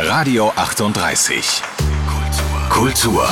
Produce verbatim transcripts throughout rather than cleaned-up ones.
Radio achtunddreißig. Kultur.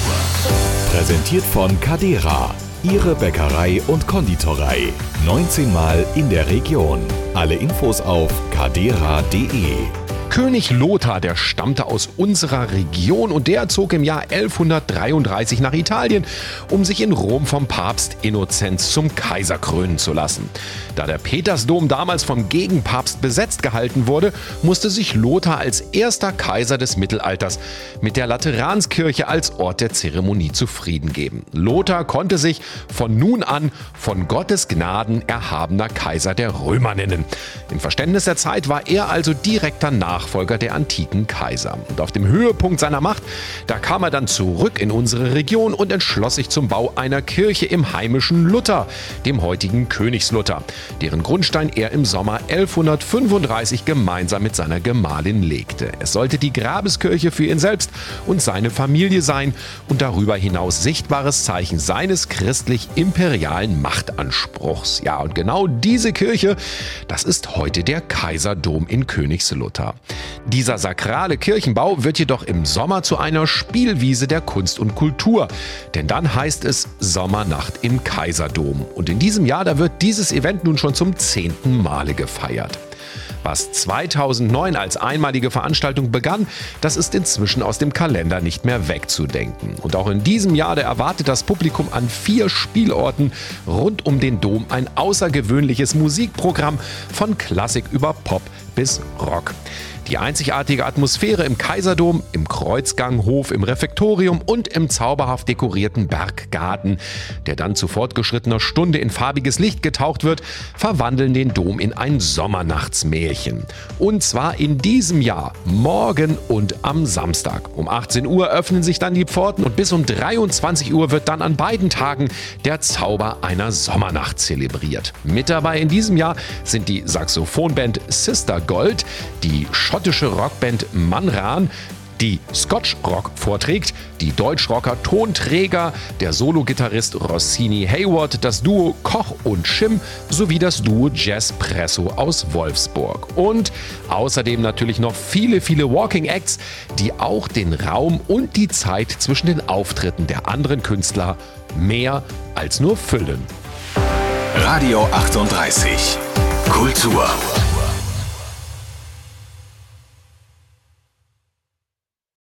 Präsentiert von Cadera. Ihre Bäckerei und Konditorei. neunzehn Mal in der Region. Alle Infos auf cadera punkt de. König Lothar, der stammte aus unserer Region und der zog im Jahr elfhundertdreiunddreißig nach Italien, um sich in Rom vom Papst Innozenz zum Kaiser krönen zu lassen. Da der Petersdom damals vom Gegenpapst besetzt gehalten wurde, musste sich Lothar als erster Kaiser des Mittelalters mit der Lateranskirche als Ort der Zeremonie zufrieden geben. Lothar konnte sich von nun an von Gottes Gnaden erhabener Kaiser der Römer nennen. Im Verständnis der Zeit war er also direkter Nachfolger Nachfolger der antiken Kaiser. Und auf dem Höhepunkt seiner Macht, da kam er dann zurück in unsere Region und entschloss sich zum Bau einer Kirche im heimischen Lutter, dem heutigen Königslutter, deren Grundstein er im Sommer elfhundertfünfunddreißig gemeinsam mit seiner Gemahlin legte. Es sollte die Grabeskirche für ihn selbst und seine Familie sein und darüber hinaus sichtbares Zeichen seines christlich-imperialen Machtanspruchs. Ja, und genau diese Kirche, das ist heute der Kaiserdom in Königslutter. Dieser sakrale Kirchenbau wird jedoch im Sommer zu einer Spielwiese der Kunst und Kultur, denn dann heißt es Sommernacht im Kaiserdom. Und in diesem Jahr, da wird dieses Event nun schon zum zehnten Male gefeiert. Was zweitausendneun als einmalige Veranstaltung begann, das ist inzwischen aus dem Kalender nicht mehr wegzudenken. Und auch in diesem Jahr, da erwartet das Publikum an vier Spielorten rund um den Dom ein außergewöhnliches Musikprogramm von Klassik über Pop bis Rock. Die einzigartige Atmosphäre im Kaiserdom, im Kreuzganghof, im Refektorium und im zauberhaft dekorierten Berggarten, der dann zu fortgeschrittener Stunde in farbiges Licht getaucht wird, verwandeln den Dom in ein Sommernachtsmärchen. Und zwar in diesem Jahr, morgen und am Samstag. Um achtzehn Uhr öffnen sich dann die Pforten und bis um dreiundzwanzig Uhr wird dann an beiden Tagen der Zauber einer Sommernacht zelebriert. Mit dabei in diesem Jahr sind die Saxophonband Sister Gold, die schottische Rockband Manran, die Scotch Rock vorträgt, die Deutschrocker Tonträger, der Solo-Gitarrist Rossini Hayward, das Duo Koch und Schim sowie das Duo Jazzpresso aus Wolfsburg. Und außerdem natürlich noch viele, viele Walking Acts, die auch den Raum und die Zeit zwischen den Auftritten der anderen Künstler mehr als nur füllen. Radio achtunddreißig. Kultur.